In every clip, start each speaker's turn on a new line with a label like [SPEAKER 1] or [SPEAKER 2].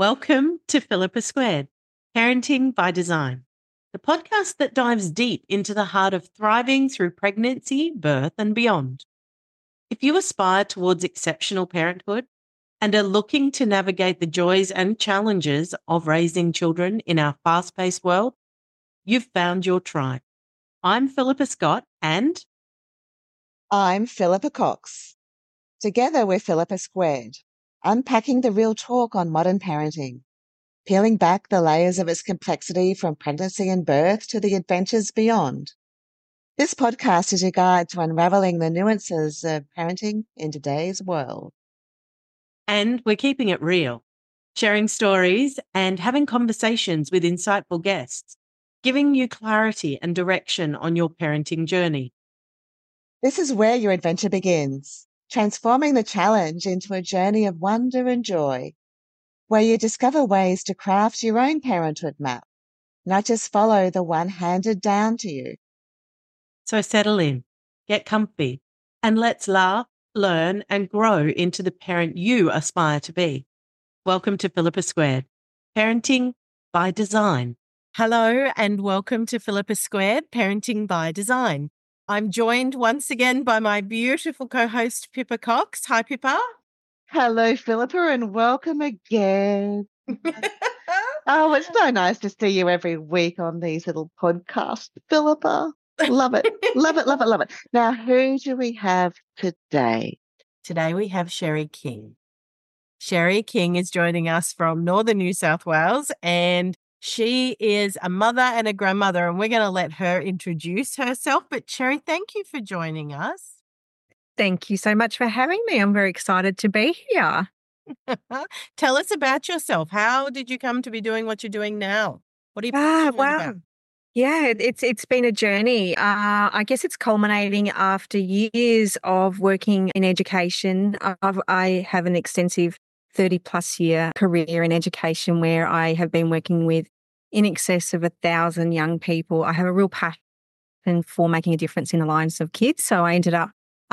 [SPEAKER 1] Welcome to Philippa Squared, Parenting by Design, the podcast that dives deep into the heart of thriving through pregnancy, birth, and beyond. If you aspire towards exceptional parenthood and are looking to navigate the joys and challenges of raising children in our fast-paced world, you've found your tribe. I'm Philippa Scott and
[SPEAKER 2] I'm Philippa Cox. Together we're Philippa Squared, unpacking the real talk on modern parenting, peeling back the layers of its complexity from pregnancy and birth to the adventures beyond. This podcast is your guide to unraveling the nuances of parenting in today's world.
[SPEAKER 1] And we're keeping it real, sharing stories and having conversations with insightful guests, giving you clarity and direction on your parenting journey.
[SPEAKER 2] This is where your adventure begins, transforming the challenge into a journey of wonder and joy, where you discover ways to craft your own parenthood map, not just follow the one handed down to you.
[SPEAKER 1] So settle in, get comfy, and let's laugh, learn, and grow into the parent you aspire to be. Welcome to Philippa Squared, Parenting by Design. Hello, and welcome to Philippa Squared, Parenting by Design. I'm joined once again by my beautiful co-host, Pippa Cox. Hi, Pippa.
[SPEAKER 2] Hello, Philippa, and welcome again. Oh, it's so nice to see you every week on these little podcasts, Philippa. Love it. Love it, love it, love it. Now, who do we have today?
[SPEAKER 1] Today we have Sherry King. Sherry King is joining us from Northern New South Wales, and she is a mother and a grandmother, and we're going to let her introduce herself. But Sherry, thank you for joining us.
[SPEAKER 3] Thank you so much for having me. I'm very excited to be here.
[SPEAKER 1] Tell us about yourself. How did you come to be doing what you're doing now? What are you passionate about?
[SPEAKER 3] Yeah, it's been a journey. I guess it's culminating after years of working in education. I have an extensive 30-plus year career in education where I have been working with in excess of 1,000 young people. I have a real passion for making a difference in the lives of kids. So I ended up,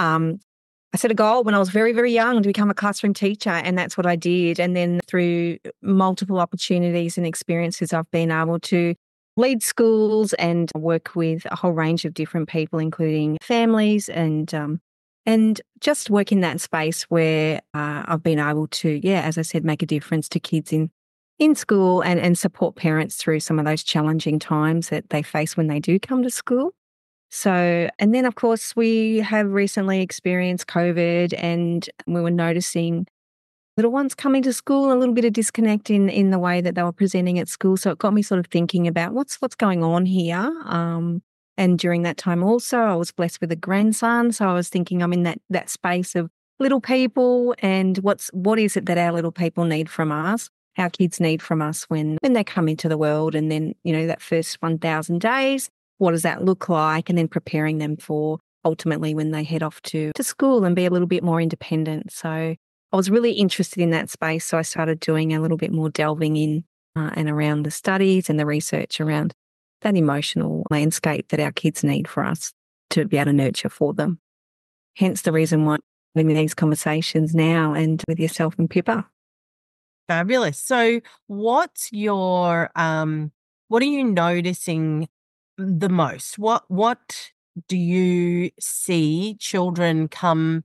[SPEAKER 3] I set a goal when I was very, very young to become a classroom teacher, and that's what I did. And then through multiple opportunities and experiences, I've been able to lead schools and work with a whole range of different people, including families and just work in that space where I've been able to, as I said, make a difference to kids in school and support parents through some of those challenging times that they face when they do come to school. So, and then of course we have recently experienced COVID, and we were noticing little ones coming to school, a little bit of disconnect in the way that they were presenting at school. So it got me sort of thinking about what's going on here. And during that time also, I was blessed with a grandson. So I was thinking I'm in that space of little people, and what is it that our little people need from us, our kids need from us when they come into the world. And then, that first 1,000 days, what does that look like? And then preparing them for ultimately when they head off to school and be a little bit more independent. So I was really interested in that space. So I started doing a little bit more delving in and around the studies and the research around that emotional landscape that our kids need for us to be able to nurture for them. Hence the reason why I'm having these conversations now and with yourself and Pippa.
[SPEAKER 1] Fabulous. So what's your, what are you noticing the most? What do you see children come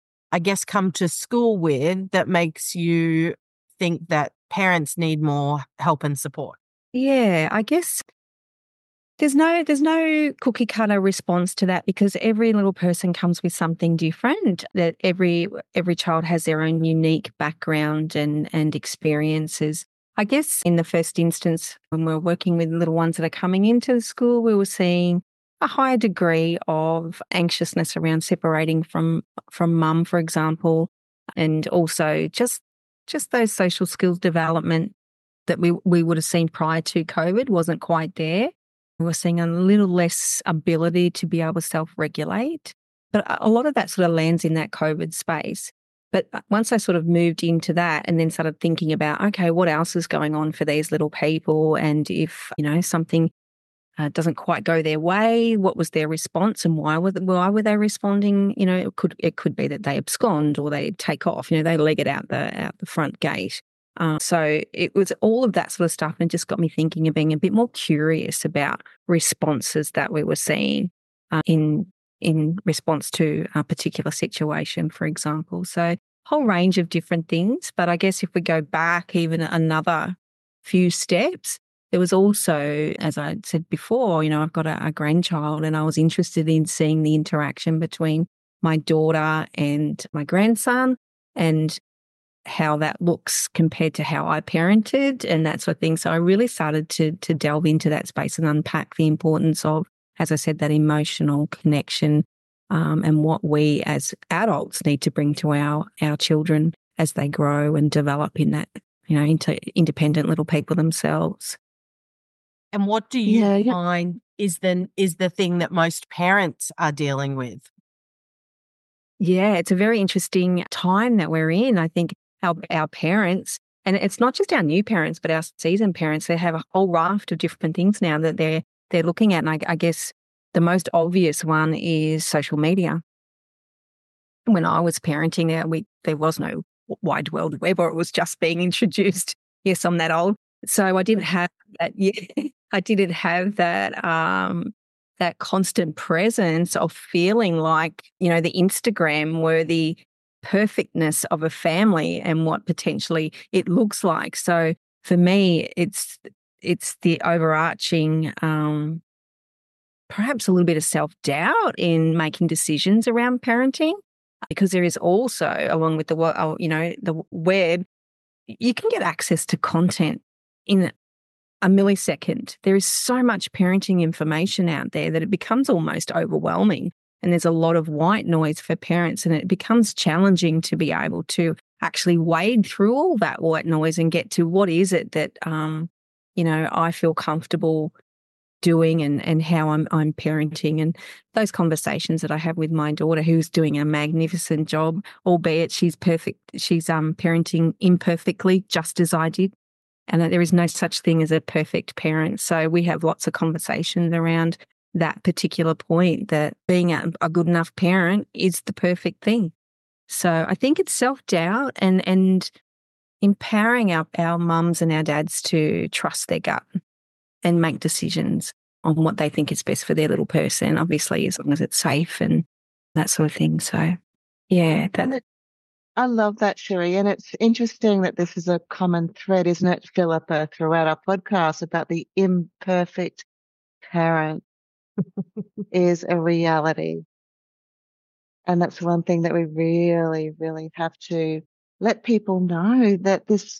[SPEAKER 1] to school with that makes you think that parents need more help and support?
[SPEAKER 3] Yeah, I guess there's no cookie cutter response to that, because every little person comes with something different, that every child has their own unique background and experiences. I guess in the first instance, when we're working with little ones that are coming into the school, we were seeing a higher degree of anxiousness around separating from mum, for example, and also just those social skills development that we would have seen prior to COVID wasn't quite there. We're seeing a little less ability to be able to self-regulate. But a lot of that sort of lands in that COVID space. But once I sort of moved into that and then started thinking about, okay, what else is going on for these little people? And if, something doesn't quite go their way, what was their response and why were they responding? It could be that they abscond or they take off, they leg it out the front gate. So it was all of that sort of stuff, and just got me thinking and being a bit more curious about responses that we were seeing in response to a particular situation, for example. So whole range of different things. But I guess if we go back even another few steps, there was also, as I said before, I've got a grandchild, and I was interested in seeing the interaction between my daughter and my grandson, and how that looks compared to how I parented and that sort of thing. So I really started to delve into that space and unpack the importance of, as I said, that emotional connection, and what we as adults need to bring to our children as they grow and develop in that, into independent little people themselves.
[SPEAKER 1] And what do you find is the thing that most parents are dealing with?
[SPEAKER 3] Yeah, it's a very interesting time that we're in. I think our parents, and it's not just our new parents, but our seasoned parents, they have a whole raft of different things now that they're looking at. And I guess the most obvious one is social media. When I was parenting, there was no Wide World Web, or it was just being introduced. Yes, I'm that old. So I didn't have that. Yeah, I didn't have that that constant presence of feeling like, the Instagram worthy perfectness of a family and what potentially it looks like. So for me, it's the overarching, perhaps a little bit of self-doubt in making decisions around parenting, because there is also, along with the web, you can get access to content in a millisecond. There is so much parenting information out there that it becomes almost overwhelming. And there's a lot of white noise for parents, and it becomes challenging to be able to actually wade through all that white noise and get to what is it that, I feel comfortable doing and how I'm parenting. And those conversations that I have with my daughter, who's doing a magnificent job, albeit she's perfect. She's parenting imperfectly, just as I did. And that there is no such thing as a perfect parent. So we have lots of conversations around that particular point, that being a good enough parent is the perfect thing. So I think it's self-doubt and empowering our mums and our dads to trust their gut and make decisions on what they think is best for their little person, obviously, as long as it's safe and that sort of thing. So, yeah.
[SPEAKER 2] I love that, Sherry. And it's interesting that this is a common thread, isn't it, Philippa, throughout our podcast about the imperfect parent is a reality. And that's one thing that we really, really have to let people know, that this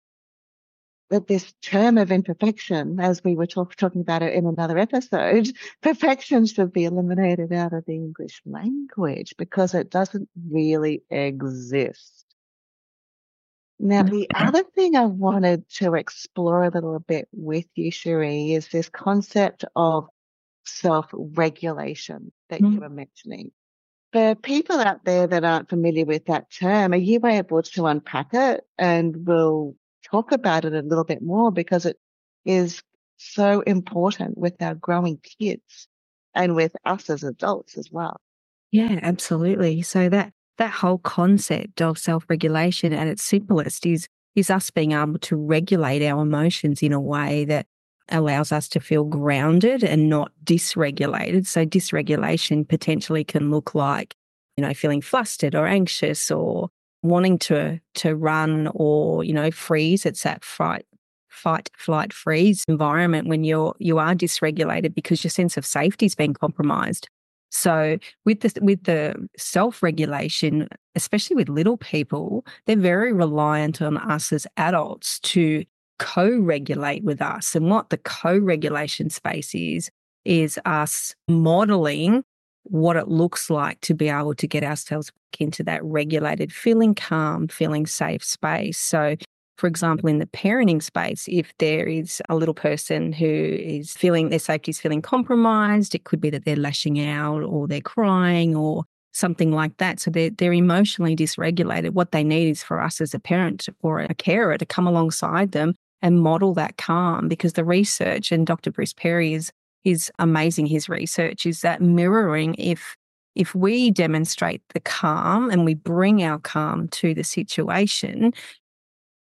[SPEAKER 2] term of imperfection, as we were talking about it in another episode, perfection should be eliminated out of the English language because it doesn't really exist. Now, the other thing I wanted to explore a little bit with you, Sherry, is this concept of self-regulation that you were mentioning. For people out there that aren't familiar with that term, are you able to unpack it? And we'll talk about it a little bit more, because it is so important with our growing kids and with us as adults as well.
[SPEAKER 3] Yeah, absolutely. So that whole concept of self-regulation at its simplest is us being able to regulate our emotions in a way that allows us to feel grounded and not dysregulated. So dysregulation potentially can look like, feeling flustered or anxious or wanting to run or, freeze. It's that fight, flight, freeze environment when you are dysregulated because your sense of safety has been compromised. So with the self-regulation, especially with little people, they're very reliant on us as adults to co-regulate with us. And what the co-regulation space is us modeling what it looks like to be able to get ourselves back into that regulated, feeling calm, feeling safe space. So, for example, in the parenting space, if there is a little person who is feeling their safety is feeling compromised, it could be that they're lashing out or they're crying or something like that. So they're emotionally dysregulated. What they need is for us as a parent or a carer to come alongside them and model that calm, because the research, and Dr. Bruce Perry is amazing, his research is that mirroring, if we demonstrate the calm and we bring our calm to the situation,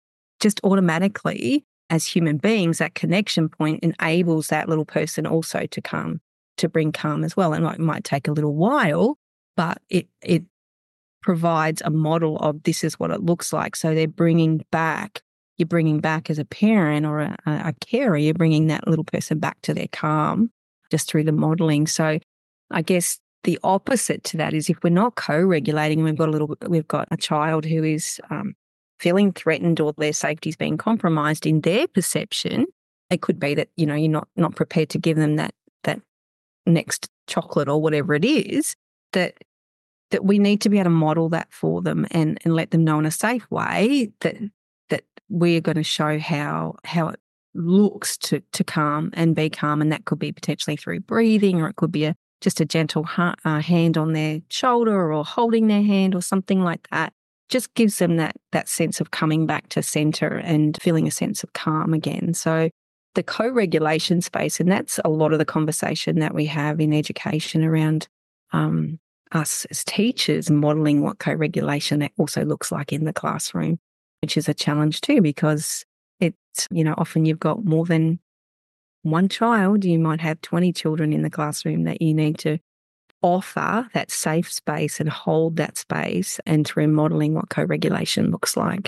[SPEAKER 3] just automatically, as human beings, that connection point enables that little person also to come, to bring calm as well. And it might take a little while, but it provides a model of this is what it looks like. So you're bringing back as a parent or a carer, you're bringing that little person back to their calm just through the modeling. So I guess the opposite to that is if we're not co-regulating, we've got a child who is feeling threatened or their safety's being compromised in their perception, it could be that, you're not prepared to give them that next chocolate or whatever it is, that we need to be able to model that for them and let them know in a safe way that we're going to show how it looks to calm and be calm. And that could be potentially through breathing, or it could be just a gentle hand on their shoulder or holding their hand or something like that. Just gives them that sense of coming back to center and feeling a sense of calm again. So the co-regulation space, and that's a lot of the conversation that we have in education around us as teachers modeling what co-regulation also looks like in the classroom, which is a challenge too, because it's, often you've got more than one child. You might have 20 children in the classroom that you need to offer that safe space and hold that space, and through modeling what co-regulation looks like.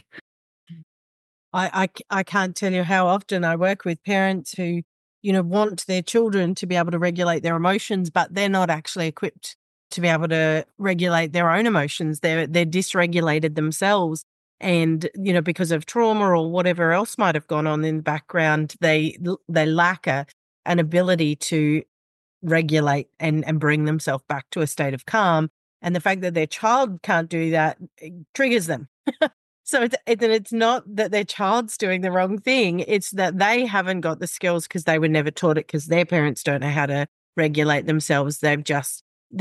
[SPEAKER 1] I can't tell you how often I work with parents who, want their children to be able to regulate their emotions, but they're not actually equipped to be able to regulate their own emotions. They're dysregulated themselves. And, because of trauma or whatever else might have gone on in the background, they lack an ability to regulate and bring themselves back to a state of calm. And the fact that their child can't do that triggers them. So it's not that their child's doing the wrong thing. It's that they haven't got the skills because they were never taught it, because their parents don't know how to regulate themselves. They were just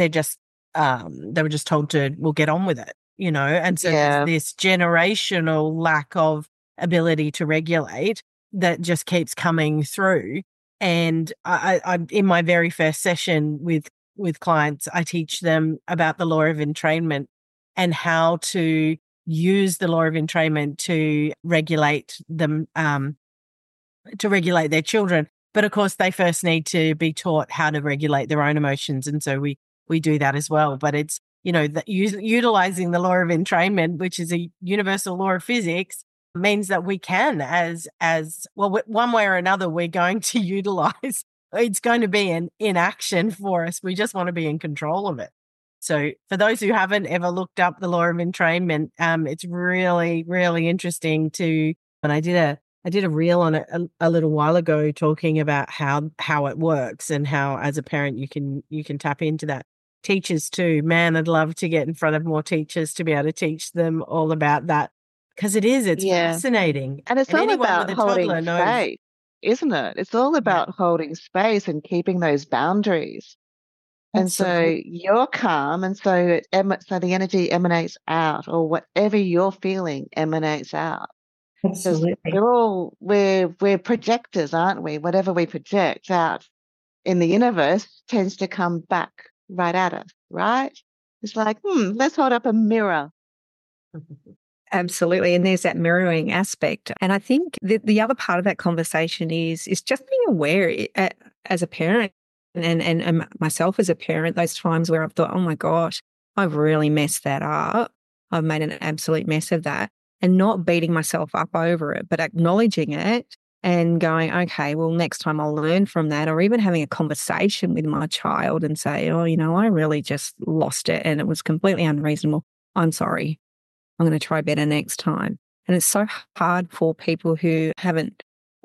[SPEAKER 1] told to, well, get on with it, And so there's this generational lack of ability to regulate that just keeps coming through. And I in my very first session with clients, I teach them about the law of entrainment and how to use the law of entrainment to regulate them, to regulate their children. But of course, they first need to be taught how to regulate their own emotions. And so we do that as well. But it's, utilizing the law of entrainment, which is a universal law of physics, means that we can, as well, one way or another, we're going to utilize. It's going to be in action for us. We just want to be in control of it. So for those who haven't ever looked up the law of entrainment, it's really, really interesting and I did a reel on it a little while ago, talking about how it works and how, as a parent, you can tap into that. Teachers too, man, I'd love to get in front of more teachers to be able to teach them all about that, because it's fascinating.
[SPEAKER 2] And it's all about holding space, isn't it? It's all about holding space and keeping those boundaries. And so you're calm, and so so the energy emanates out, or whatever you're feeling emanates out.
[SPEAKER 4] Absolutely.
[SPEAKER 2] We're projectors, aren't we? Whatever we project out in the universe tends to come back right at us, right? It's like, let's hold up a mirror.
[SPEAKER 3] Absolutely. And there's that mirroring aspect. And I think the other part of that conversation is just being aware as a parent and myself as a parent, those times where I've thought, oh my gosh, I've really messed that up. I've made an absolute mess of that, and not beating myself up over it, but acknowledging it and going, okay, well, next time I'll learn from that, or even having a conversation with my child and say, oh, I really just lost it and it was completely unreasonable. I'm sorry. I'm going to try better next time. And it's so hard for people who haven't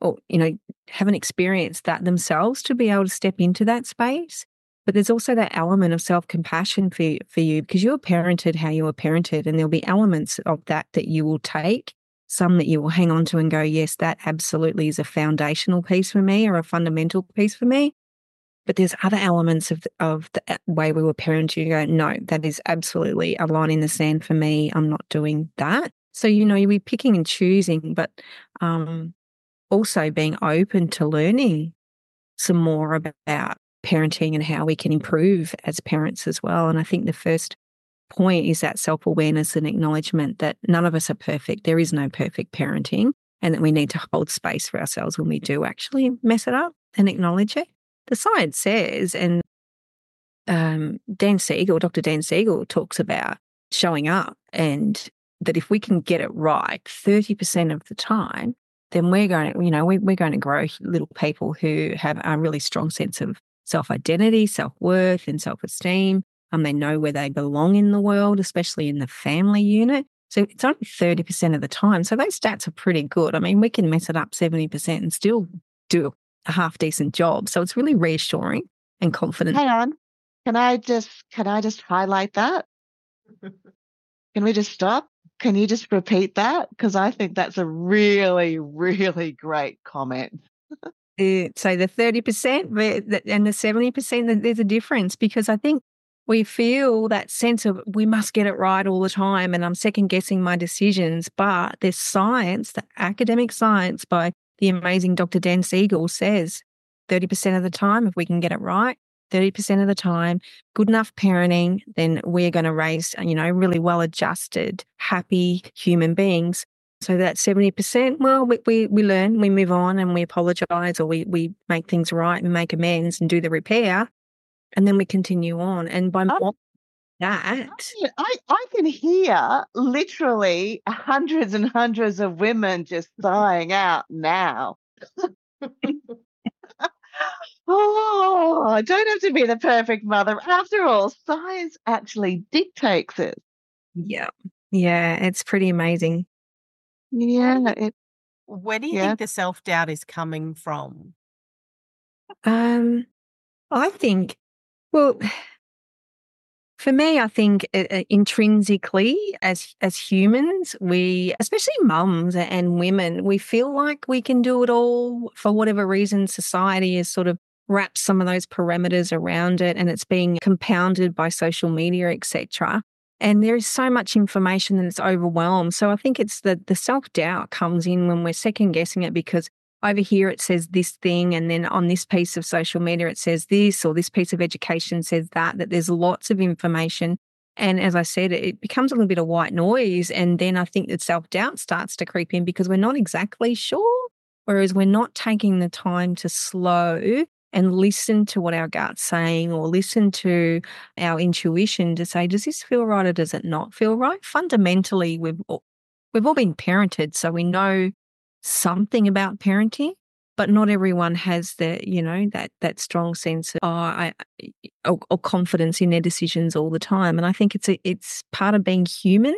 [SPEAKER 3] experienced that themselves to be able to step into that space. But there's also that element of self-compassion for you, because you were parented how you were parented, and there'll be elements of that you will take, some that you will hang on to and go, yes, that absolutely is a foundational piece for me or a fundamental piece for me. But there's other elements of the way we were parented. You go, no, that is absolutely a line in the sand for me. I'm not doing that. So, you'll be picking and choosing, but also being open to learning some more about parenting and how we can improve as parents as well. And I think the first point is that self-awareness and acknowledgement that none of us are perfect. There is no perfect parenting. and that we need to hold space for ourselves when we do actually mess it up and acknowledge it. The science says, and Dr. Dan Siegel talks about showing up, and that if we can get it right 30% of the time, then we're going to grow little people who have a really strong sense of self-identity, self-worth, and self-esteem. They know where they belong in the world, especially in the family unit. So it's only 30% of the time. So those stats are pretty good. I mean, we can mess it up 70% and still do a half decent job. So it's really reassuring and confident.
[SPEAKER 2] Hang on. Can I just highlight that? Can we just stop? Can you just repeat that? Because I think that's a really, really great comment.
[SPEAKER 3] So the 30% and the 70%, there's a difference, because I think we feel that sense of we must get it right all the time and I'm second guessing my decisions. But there's science, the academic science by the amazing Dr. Dan Siegel says 30% of the time, if we can get it right, 30% of the time, good enough parenting, then we're going to raise, really well-adjusted, happy human beings. So that 70%, well, we learn, we move on, and we apologise, or we make things right and make amends and do the repair, and then we continue on. And by that,
[SPEAKER 2] I can hear literally hundreds and hundreds of women just sighing out now. Oh, I don't have to be the perfect mother. After all, science actually dictates it.
[SPEAKER 3] Yeah, it's pretty amazing.
[SPEAKER 2] Yeah.
[SPEAKER 1] Where do you think the self-doubt is coming from?
[SPEAKER 3] I think, well, for me, I think intrinsically as humans, we, especially mums and women, we feel like we can do it all. For whatever reason, society has sort of wrapped some of those parameters around it, and it's being compounded by social media, etc. And there is so much information that it's overwhelmed. So I think it's the self-doubt comes in when we're second guessing it, because over here it says this thing, and then on this piece of social media it says this, or this piece of education says that there's lots of information. And as I said, it becomes a little bit of white noise. And then I think that self-doubt starts to creep in because we're not exactly sure, whereas we're not taking the time to slow and listen to what our gut's saying, or listen to our intuition to say, does this feel right or does it not feel right? Fundamentally, we've all been parented, so we know something about parenting, but not everyone has that strong sense of or confidence in their decisions all the time. And I think it's part of being human.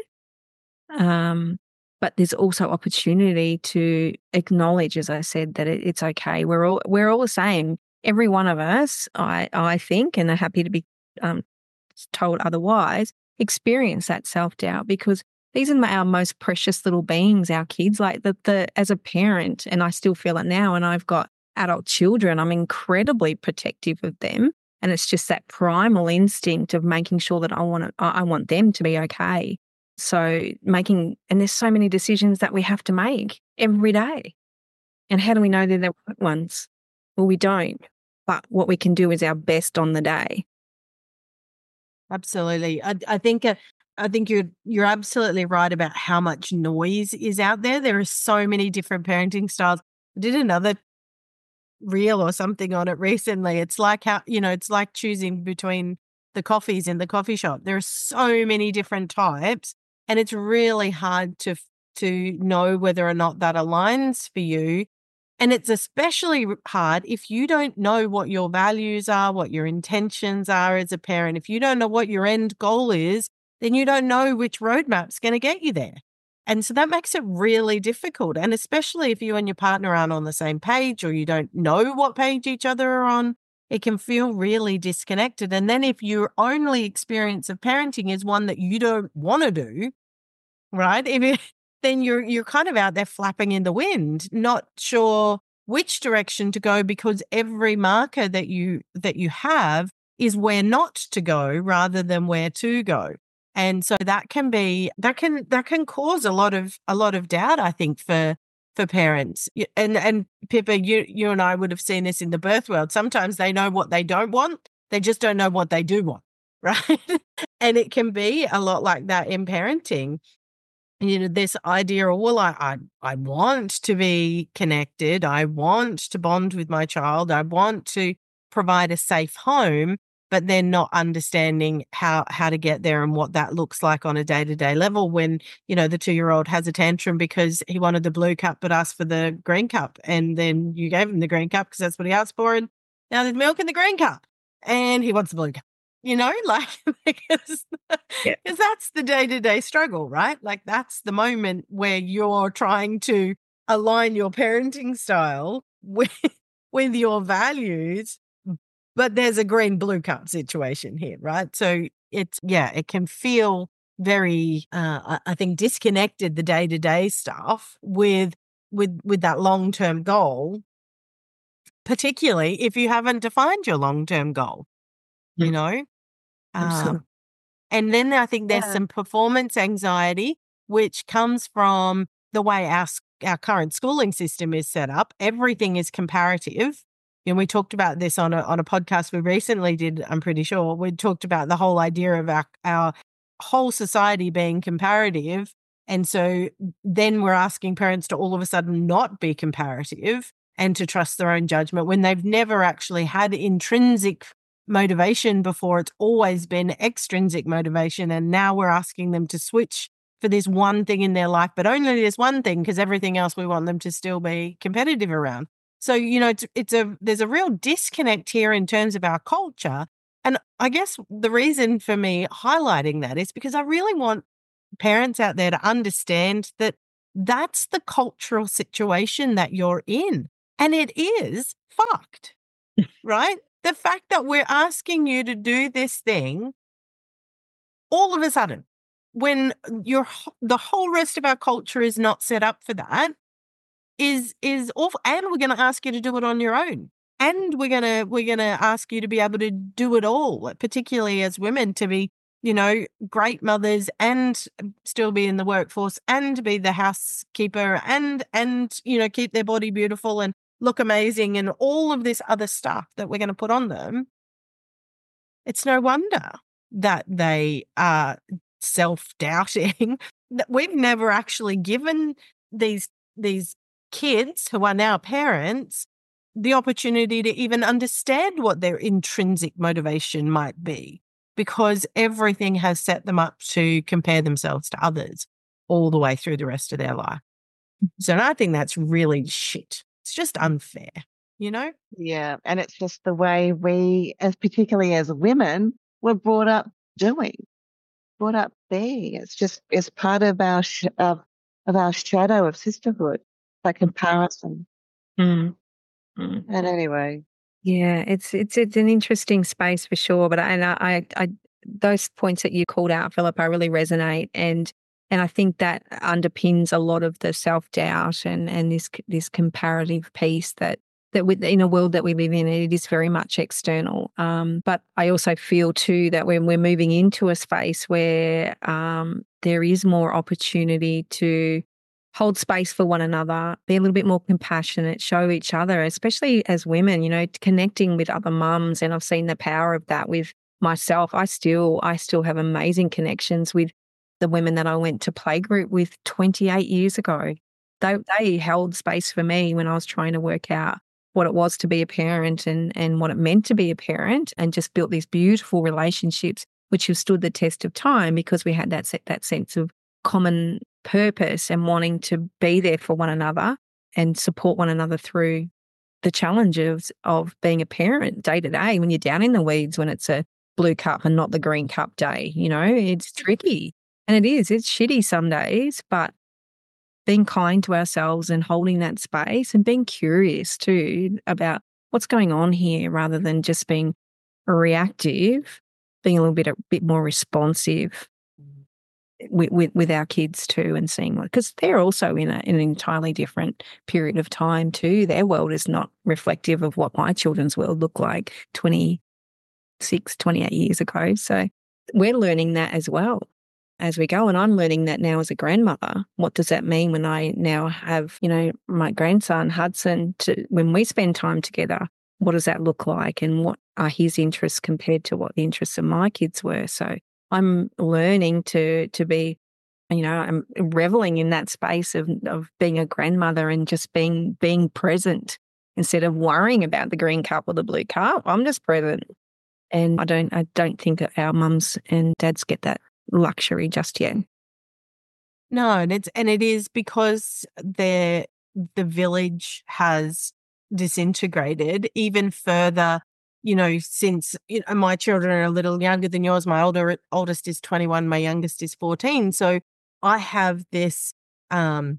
[SPEAKER 3] But there's also opportunity to acknowledge, as I said, that it's okay. We're all the same. Every one of us, I think, and are happy to be told otherwise, experience that self-doubt, because these are our most precious little beings, our kids. Like as a parent, and I still feel it now, and I've got adult children, I'm incredibly protective of them. And it's just that primal instinct of making sure that I want them to be okay. So and there's so many decisions that we have to make every day. And how do we know they're the right ones? Well, we don't. But what we can do is our best on the day.
[SPEAKER 1] Absolutely. I think you're absolutely right about how much noise is out there. There are so many different parenting styles. I did another reel or something on it recently. It's like it's like choosing between the coffees in the coffee shop. There are so many different types, and it's really hard to know whether or not that aligns for you. And it's especially hard if you don't know what your values are, what your intentions are as a parent. If you don't know what your end goal is, then you don't know which roadmap's going to get you there. And so that makes it really difficult. And especially if you and your partner aren't on the same page, or you don't know what page each other are on, it can feel really disconnected. And then if your only experience of parenting is one that you don't want to do, right? Then you're kind of out there flapping in the wind, not sure which direction to go, because every marker that you have is where not to go rather than where to go. And so that can cause a lot of doubt, I think, for parents. And Pippa, you and I would have seen this in the birth world. Sometimes they know what they don't want, they just don't know what they do want, right? And it can be a lot like that in parenting. this idea of, well, I want to be connected. I want to bond with my child. I want to provide a safe home, but then not understanding how to get there and what that looks like on a day-to-day level when, the 2-year-old has a tantrum because he wanted the blue cup but asked for the green cup. And then you gave him the green cup because that's what he asked for. And now there's milk in the green cup and he wants the blue cup, because that's the day-to-day struggle, right? Like that's the moment where you're trying to align your parenting style with your values. But there's a green blue cup situation here, right? So it can feel very, I think, disconnected, the day-to-day stuff with that long-term goal, particularly if you haven't defined your long-term goal,
[SPEAKER 3] Absolutely.
[SPEAKER 1] And then I think there's some performance anxiety, which comes from the way our current schooling system is set up. Everything is comparative. We talked about this on a podcast we recently did, I'm pretty sure. We talked about the whole idea of our whole society being comparative. And so then we're asking parents to all of a sudden not be comparative and to trust their own judgment when they've never actually had intrinsic motivation before. It's always been extrinsic motivation. And now we're asking them to switch for this one thing in their life, but only this one thing because everything else we want them to still be competitive around. So, there's a real disconnect here in terms of our culture. And I guess the reason for me highlighting that is because I really want parents out there to understand that that's the cultural situation that you're in. And it is fucked, right? The fact that we're asking you to do this thing all of a sudden when the whole rest of our culture is not set up for that is awful. And we're going to ask you to do it on your own. And we're going to ask you to be able to do it all, particularly as women, to be, great mothers and still be in the workforce and be the housekeeper and keep their body beautiful and look amazing and all of this other stuff that we're going to put on them. It's no wonder that they are self-doubting. We've never actually given these kids who are now parents the opportunity to even understand what their intrinsic motivation might be, because everything has set them up to compare themselves to others all the way through the rest of their life. So I think that's really shit. It's just unfair,
[SPEAKER 2] Yeah, and it's just the way we, particularly as women, were brought up being. It's part of our of our shadow of sisterhood, by comparison.
[SPEAKER 3] Mm.
[SPEAKER 2] And anyway,
[SPEAKER 3] yeah, it's an interesting space for sure. But I those points that you called out, Philip, I really resonate, and I think that underpins a lot of the self-doubt and this comparative piece that in a world that we live in, it is very much external. But I also feel too that when we're moving into a space where there is more opportunity to hold space for one another, be a little bit more compassionate, show each other, especially as women, connecting with other mums. And I've seen the power of that with myself. I still have amazing connections with the women that I went to playgroup with 28 years ago. They held space for me when I was trying to work out what it was to be a parent and what it meant to be a parent, and just built these beautiful relationships which have stood the test of time because we had that sense of common purpose and wanting to be there for one another and support one another through the challenges of being a parent day to day when you're down in the weeds, when it's a blue cup and not the green cup day. It's tricky, and it's shitty some days, but being kind to ourselves and holding that space and being curious too about what's going on here, rather than just being reactive, being a bit more responsive with our kids too, and seeing because they're also in an entirely different period of time too. Their world is not reflective of what my children's world looked like 26, 28 years ago. So we're learning that as well as we go. And I'm learning that now as a grandmother. What does that mean when I now have, my grandson, Hudson, when we spend time together, what does that look like? And what are his interests compared to what the interests of my kids were? So I'm learning to be I'm reveling in that space of being a grandmother and just being present instead of worrying about the green cup or the blue cup. I'm just present. And I don't think that our mums and dads get that luxury just yet.
[SPEAKER 1] No, and it is because the village has disintegrated even further, since my children are a little younger than yours. My oldest is 21, my youngest is 14. So I have this, I've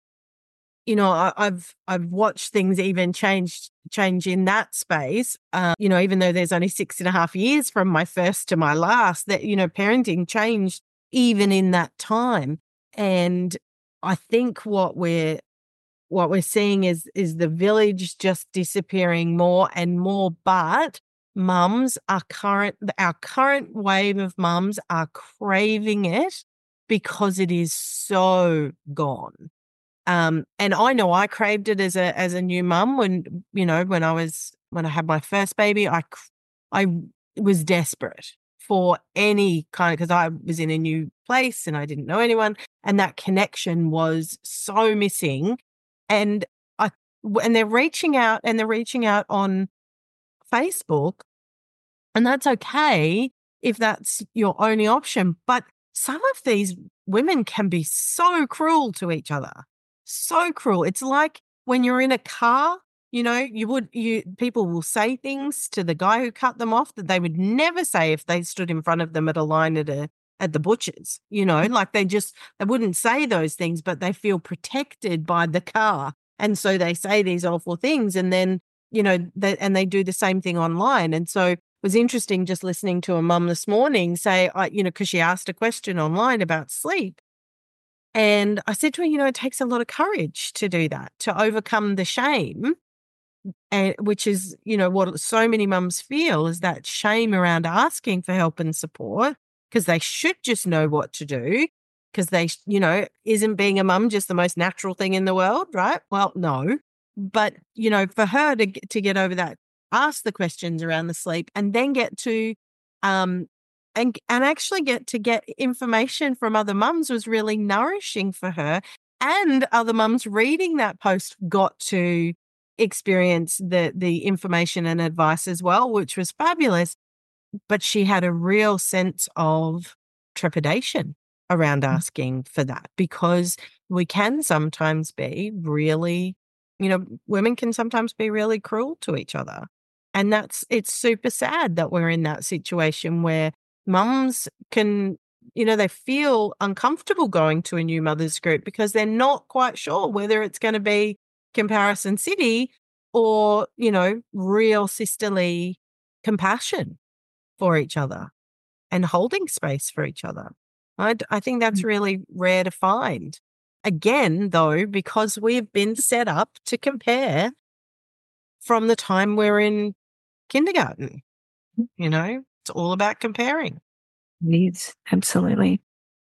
[SPEAKER 1] watched things even change in that space. Even though there's only 6.5 years from my first to my last, that, parenting changed even in that time. And I think what we're seeing is the village just disappearing more and more. But our current wave of mums are craving it because it is so gone. And I know I craved it as a new mum when I had my first baby. I was desperate for any kind of, because I was in a new place and I didn't know anyone, and that connection was so missing. And they're reaching out on Facebook, and that's okay if that's your only option. But some of these women can be so cruel to each other. So cruel. It's like when you're in a car, people will say things to the guy who cut them off that they would never say if they stood in front of them at a line at the butcher's, like they wouldn't say those things, but they feel protected by the car. And so they say these awful things, and then, they do the same thing online. And so it was interesting just listening to a mum this morning say, because she asked a question online about sleep. And I said to her, it takes a lot of courage to do that, to overcome the shame, and which is, what so many mums feel, is that shame around asking for help and support, because they should just know what to do, because they, isn't being a mum just the most natural thing in the world, right? Well, no. But, for her to get over that, ask the questions around the sleep, and then get to and actually get information from other mums was really nourishing for her. And other mums reading that post got to experience the information and advice as well, which was fabulous. But she had a real sense of trepidation around asking for that, because we can sometimes be really, women can sometimes be really cruel to each other. And it's super sad that we're in that situation where mums can, they feel uncomfortable going to a new mothers group because they're not quite sure whether it's going to be comparison city or, real sisterly compassion for each other and holding space for each other. I think that's really rare to find. Again, though, because we've been set up to compare from the time we're in kindergarten. It's all about comparing.
[SPEAKER 3] It is, absolutely.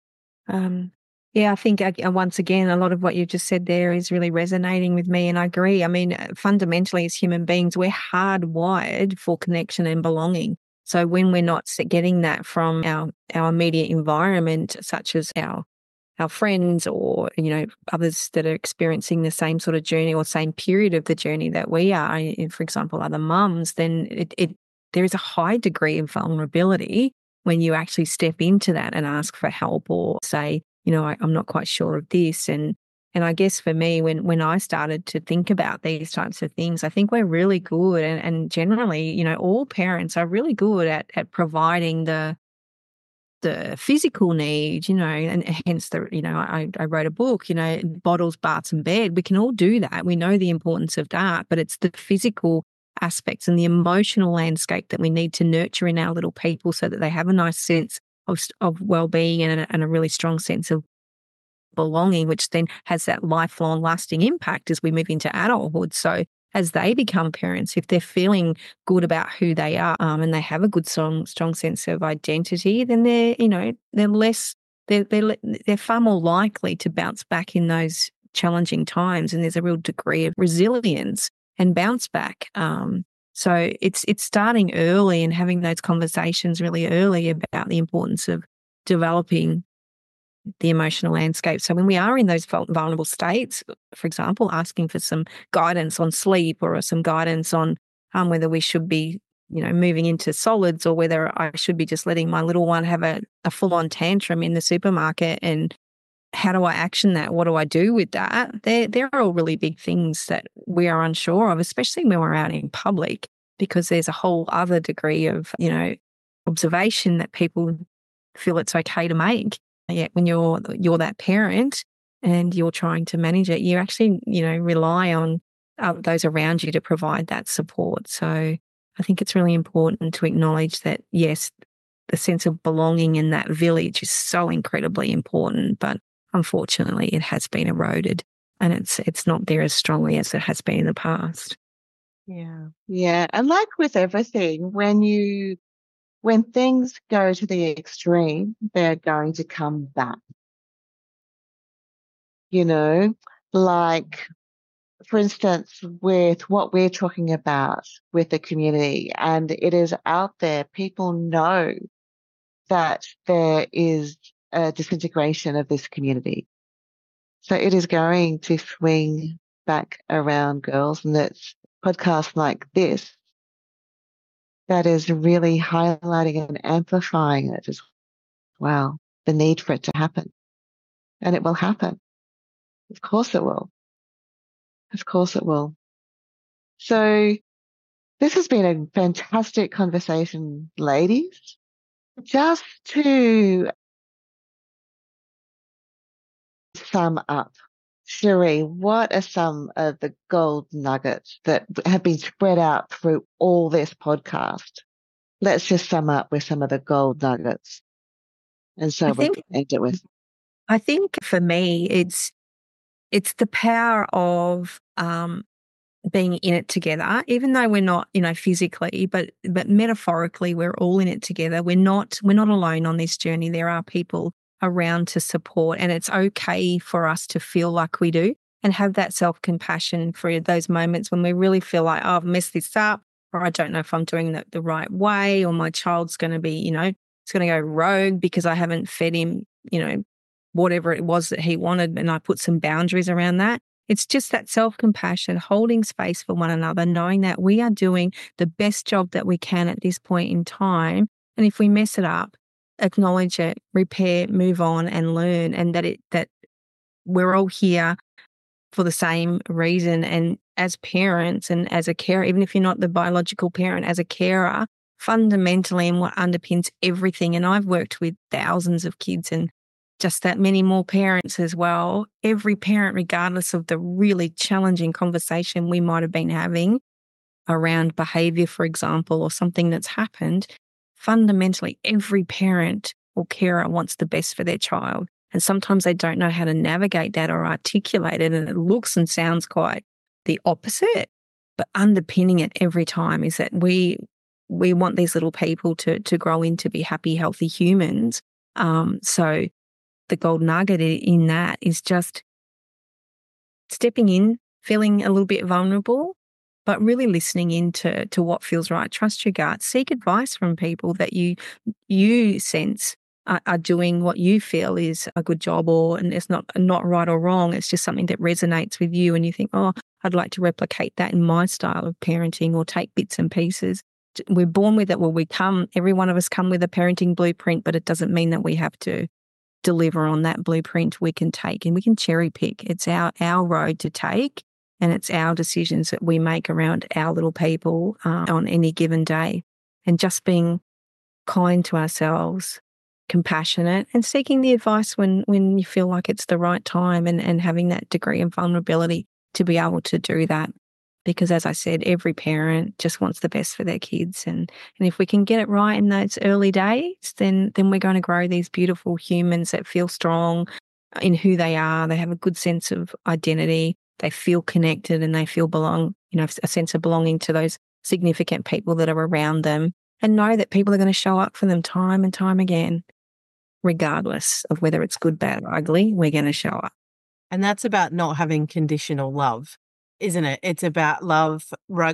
[SPEAKER 3] I think once again, a lot of what you just said there is really resonating with me, and I agree. I mean, fundamentally, as human beings, we're hardwired for connection and belonging. So when we're not getting that from our immediate environment, such as our friends or, others that are experiencing the same sort of journey or same period of the journey that we are, for example, other mums, then there is a high degree of vulnerability when you actually step into that and ask for help or say, I'm not quite sure of this. And I guess for me, when I started to think about these types of things, I think we're really good, and generally, all parents are really good at providing the physical need, and hence I wrote a book, bottles, baths and bed. We can all do that. We know the importance of that, but it's the physical aspects and the emotional landscape that we need to nurture in our little people so that they have a nice sense of well-being and a really strong sense of belonging, which then has that lifelong lasting impact as we move into adulthood. So as they become parents, if they're feeling good about who they are and they have a good strong sense of identity, then they're far more likely to bounce back in those challenging times, and there's a real degree of resilience and bounce back. So it's starting early and having those conversations really early about the importance of developing the emotional landscape. So when we are in those vulnerable states, for example, asking for some guidance on sleep or some guidance on whether we should be, moving into solids, or whether I should be just letting my little one have a full-on tantrum in the supermarket, and how do I action that? What do I do with that? They're all really big things that we are unsure of, especially when we're out in public, because there's a whole other degree of, observation that people feel it's okay to make. Yet when you're that parent and you're trying to manage it, you actually, rely on those around you to provide that support. So I think it's really important to acknowledge that, yes, the sense of belonging in that village is so incredibly important, but unfortunately it has been eroded, and it's not there as strongly as it has been in the past.
[SPEAKER 1] Yeah.
[SPEAKER 2] Yeah. And like with everything, when things go to the extreme, they're going to come back. Like, for instance, with what we're talking about with the community, and it is out there, people know that there is a disintegration of this community. So it is going to swing back around, girls, and it's podcasts like this that is really highlighting and amplifying it as well, the need for it to happen. And it will happen. Of course it will. Of course it will. So this has been a fantastic conversation, ladies. Just to sum up, Cherie, what are some of the gold nuggets that have been spread out through all this podcast? Let's just sum up with some of the gold nuggets. And so we'll end it with.
[SPEAKER 3] I think for me, it's the power of being in it together, even though we're not, physically, but metaphorically, we're all in it together. We're not alone on this journey. There are people around to support, and it's okay for us to feel like we do, and have that self-compassion for those moments when we really feel like, oh, I've messed this up, or I don't know if I'm doing the right way, or my child's going to be, it's going to go rogue because I haven't fed him, whatever it was that he wanted, and I put some boundaries around that. It's just that self-compassion, holding space for one another, knowing that we are doing the best job that we can at this point in time. And if we mess it up, acknowledge it, repair, move on, and learn, and that we're all here for the same reason. And as parents and as a carer, even if you're not the biological parent, as a carer, fundamentally, and what underpins everything, and I've worked with thousands of kids and just that many more parents as well, every parent, regardless of the really challenging conversation we might have been having around behaviour, for example, or something that's happened, fundamentally every parent or carer wants the best for their child. And sometimes they don't know how to navigate that or articulate it, and it looks and sounds quite the opposite. But underpinning it every time is that we want these little people to grow into be happy, healthy humans. So the gold nugget in that is just stepping in, feeling a little bit vulnerable, but really listening into what feels right. Trust your gut. Seek advice from people that you sense are doing what you feel is a good job, and it's not right or wrong. It's just something that resonates with you, and you think, oh, I'd like to replicate that in my style of parenting, or take bits and pieces. We're born with it. Well, every one of us come with a parenting blueprint, but it doesn't mean that we have to deliver on that blueprint. We can take and we can cherry pick. It's our road to take, and it's our decisions that we make around our little people on any given day. And just being kind to ourselves, compassionate, and seeking the advice when you feel like it's the right time, and having that degree of vulnerability to be able to do that. Because as I said, every parent just wants the best for their kids. And if we can get it right in those early days, then we're going to grow these beautiful humans that feel strong in who they are. They have a good sense of identity. They feel connected, and they feel a sense of belonging to those significant people that are around them, and know that people are going to show up for them time and time again, regardless of whether it's good, bad, or ugly. We're going to show up.
[SPEAKER 1] And that's about not having conditional love, isn't it? It's about love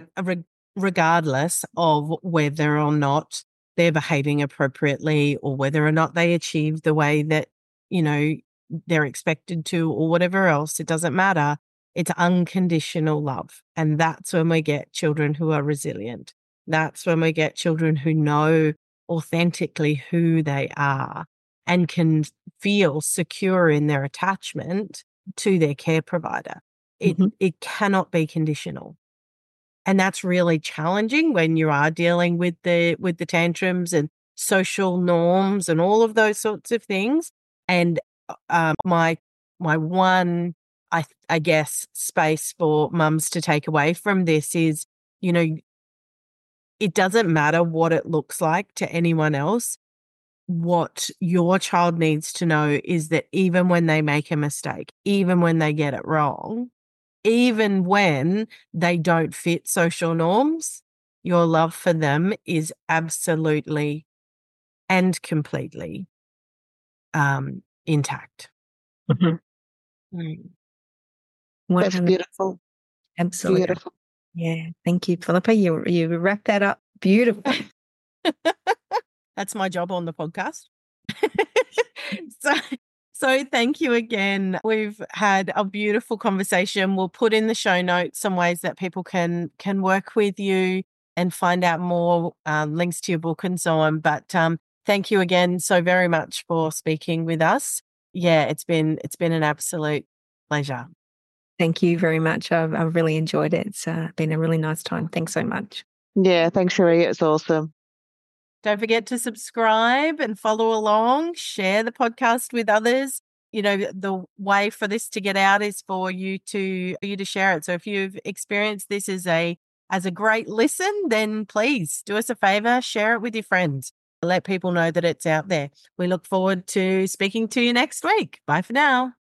[SPEAKER 1] regardless of whether or not they're behaving appropriately, or whether or not they achieve the way that they're expected to or whatever else. It doesn't matter. It's unconditional love. And that's when we get children who are resilient. That's when we get children who know authentically who they are and can feel secure in their attachment to their care provider. It cannot be conditional. And that's really challenging when you are dealing with the tantrums and social norms and all of those sorts of things. And my one, I guess, space for mums to take away from this is, it doesn't matter what it looks like to anyone else. What your child needs to know is that even when they make a mistake, even when they get it wrong, even when they don't fit social norms, your love for them is absolutely and completely intact.
[SPEAKER 2] That's beautiful.
[SPEAKER 3] Absolutely.
[SPEAKER 2] Beautiful.
[SPEAKER 3] Yeah. Thank you, Philippa. You wrapped that up beautiful.
[SPEAKER 1] That's my job on the podcast. So thank you again. We've had a beautiful conversation. We'll put in the show notes some ways that people can work with you and find out more, links to your book and so on. But thank you again so very much for speaking with us. Yeah, it's been an absolute pleasure.
[SPEAKER 3] Thank you very much. I've really enjoyed it. It's been a really nice time. Thanks so much.
[SPEAKER 2] Yeah, thanks, Cherie. It's awesome.
[SPEAKER 1] Don't forget to subscribe and follow along, share the podcast with others. The way for this to get out is for you to share it. So if you've experienced this as a great listen, then please do us a favor, share it with your friends. Let people know that it's out there. We look forward to speaking to you next week. Bye for now.